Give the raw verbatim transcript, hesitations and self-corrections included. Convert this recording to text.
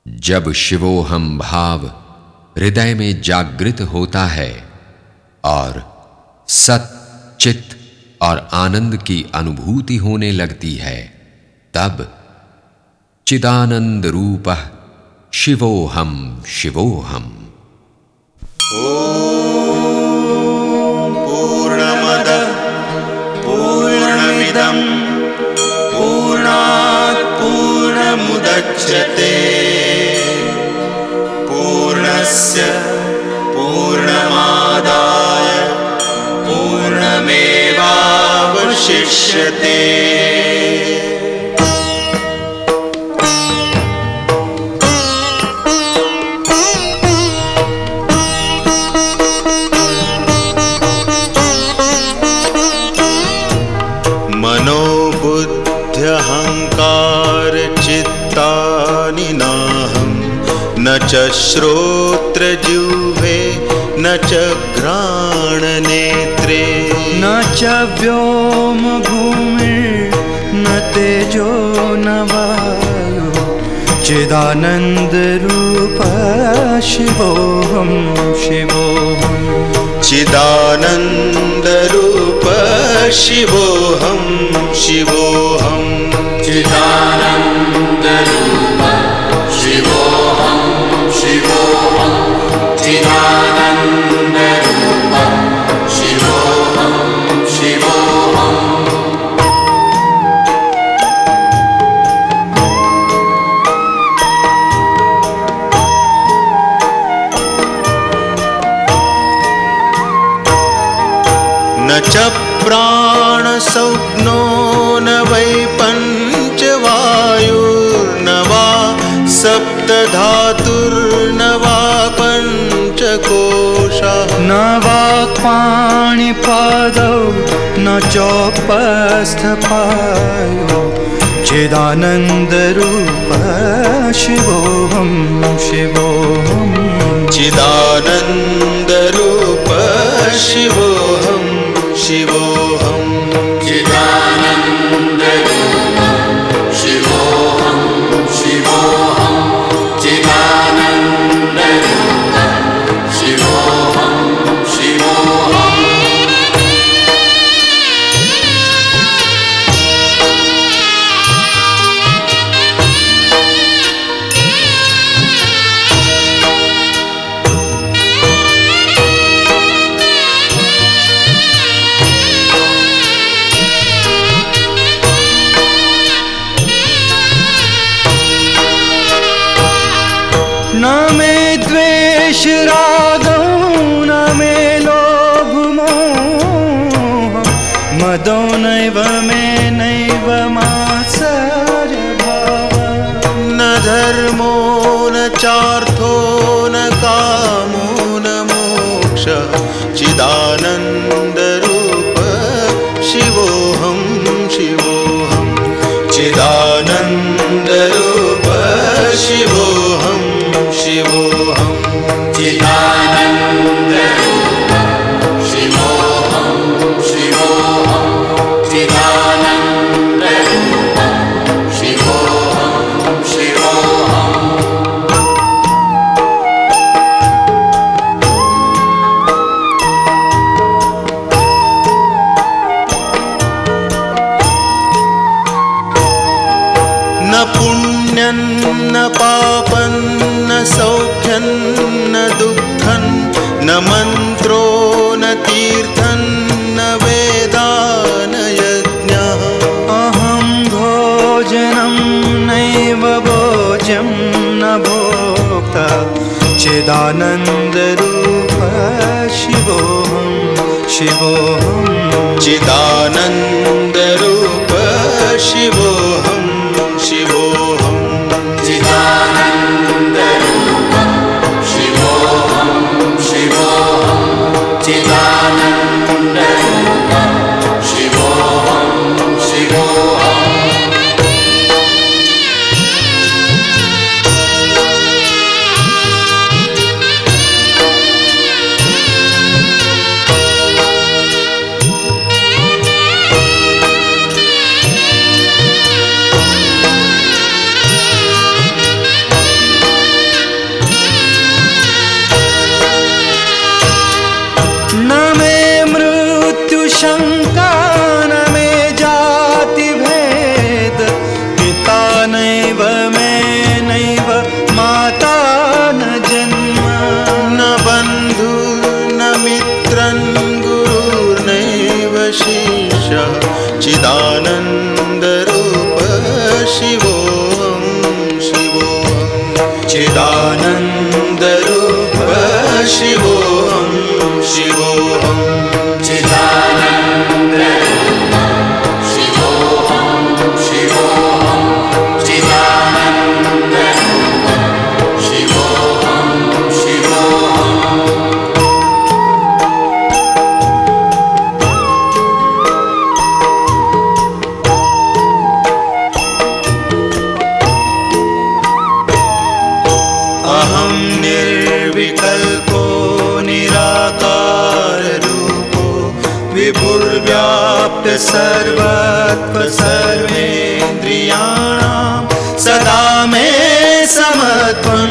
जब शिवोहम भाव हृदय में जागृत होता है और सत, चित्त और आनंद की अनुभूति होने लगती है, तब चिदानंद रूपः शिवोहम शिवोहम। ओम पूर्णमदः पूर्णमिदं पूर्णात् पूर्णमुदच्यते पूर्णस्य पूर्णमादाय पूर्णमेवावशिष्यते। मनोबुद्ध्यहंकार चित्तानि नाहं न च श्रोत्रजिह्वे न च घ्राणनेत्रे न च व्योम भूमिर्न तेजो न वायु चिदानंदरूप शिवोहम शिवोहम। चिदानंदरूप शिवोहम शिवोहम। चिदानंदरूप शिवोहम शिवोहम। चिदानंदरूप शिवोहम शिवोहम। न च प्राणसंज्ञो न वै पञ्चवायुर्न वा सप्तधातुर्न वा पञ्चकोशः न वाक्पाणिपादौ न चोपस्थपायो चिदानंदरूप शिवोहम शिवोहम। चिदानंदरूप शिवोहम शिवोहम। चिदानंदरूप शिवोहम शिवोहम। चिदानंदरूप शिवोहम शिवोहम। न मे द्वेष रागौ न मे लोभ मोह मदो नैव मे नैव मात्सर्य भाव। न धर्मो न चार्थो न कामो न मोक्षः चिदानंदरूप शिवोहम शिवोहम। चिदानंदरूप शिवोहम शिवोहम। चिदानंदरूप शिवोहम शिवोहम। चिदानंदरूप शिवोहम शिवोहम। न पुण्यं न पापं न सौख्यं न दुःखं न मन्त्रो न तीर्थं न वेदा न यज्ञः। अहं भोजनं नैव भोज्यं न भोक्ता चिदानंदरूप शिवोहम शिवोहम। चिदानंदरूप शिवोहम शिवोहम। चिदानंदरूप शिवोहम शिवोहम। चिदानंदरूप शिवोहम शिवोहम। चिदानन्दरूप शिवोऽहं शिवोऽहं चिदानन्दरूप शिवोऽहं शिवोऽहं चिदानन्दरूप शिवोऽहं शिवोऽहम् अहं निर्विकल्पो निराकाररूपो विभुर्व्याप्य सर्वत्र सर्वेन्द्रियाणां सदा मे समत्वं